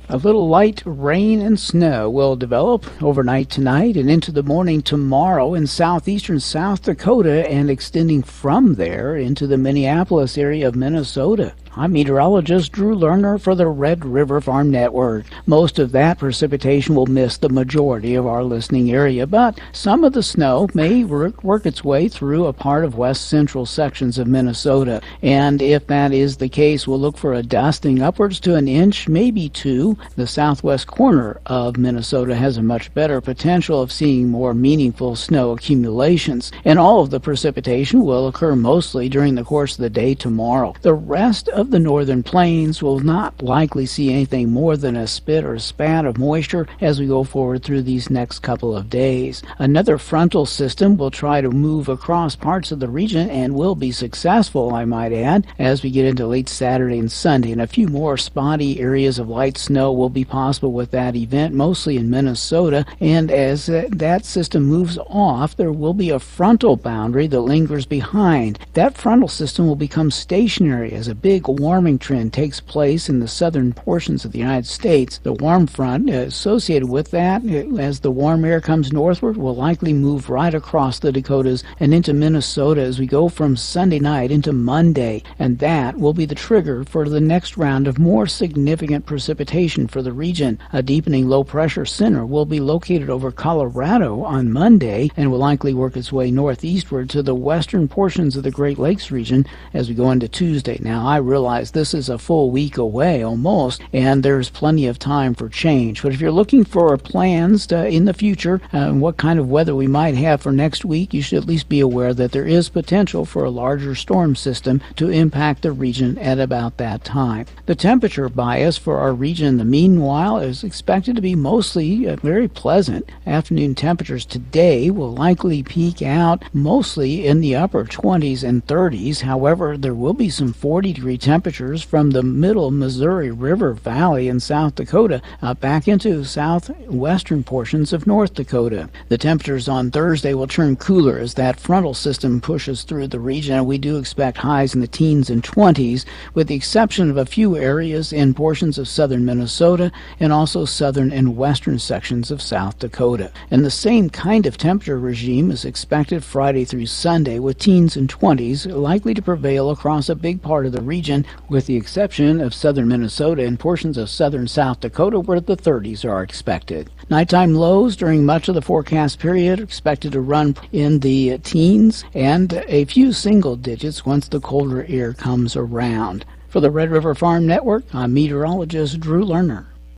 A little light rain and snow will develop overnight tonight and into the morning tomorrow in southeastern South Dakota and extending from there into the Minneapolis area of Minnesota. I'm meteorologist Drew Lerner for the Red River Farm Network. Most of that precipitation will miss the majority of our listening area, but some of the snow may work its way through a part of west central sections of Minnesota. And if that is the case, we'll look for a dusting upwards to an inch, maybe two. The southwest corner of Minnesota has a much better potential of seeing more meaningful snow accumulations. And all of the precipitation will occur mostly during the course of the day tomorrow. The rest of the northern plains will not likely see anything more than a spit or spat of moisture as we go forward through these next couple of days. Another frontal system will try to move across parts of the region and will be successful, I might add, as we get into late Saturday and Sunday. And a few more spotty areas of light snow will be possible with that event, mostly in Minnesota. And as that system moves off, there will be a frontal boundary that lingers behind. That frontal system will become stationary as a big warming trend takes place in the southern portions of the United States. The warm front associated with that, as the warm air comes northward, will likely move right across the Dakotas and into Minnesota as we go from Sunday night into Monday, and that will be the trigger for the next round of more significant precipitation for the region. A deepening low pressure center will be located over Colorado on Monday and will likely work its way northeastward to the western portions of the Great Lakes region as we go into Tuesday. Now, I realize this is a full week away almost, and there's plenty of time for change. But if you're looking for plans in the future, what kind of weather we might have for next week, you should at least be aware that there is potential for a larger storm system to impact the region at about that time. The temperature bias for our region, the meanwhile, is expected to be mostly very pleasant. Afternoon temperatures today will likely peak out mostly in the upper 20s and 30s. However, there will be some 40-degree temperatures from the middle Missouri River Valley in South Dakota back into southwestern portions of North Dakota. The temperatures on Thursday will turn cooler as that frontal system pushes through the region, and we do expect highs in the teens and 20s, with the exception of a few areas in portions of southern Minnesota and also southern and western sections of South Dakota. And the same kind of temperature regime is expected Friday through Sunday, with teens and 20s likely to prevail across a big part of the region, with the exception of southern Minnesota and portions of southern South Dakota where the 30s are expected. Nighttime lows during much of the forecast period are expected to run in the teens and a few single digits once the colder air comes around. For the Red River Farm Network, I'm meteorologist Drew Lerner.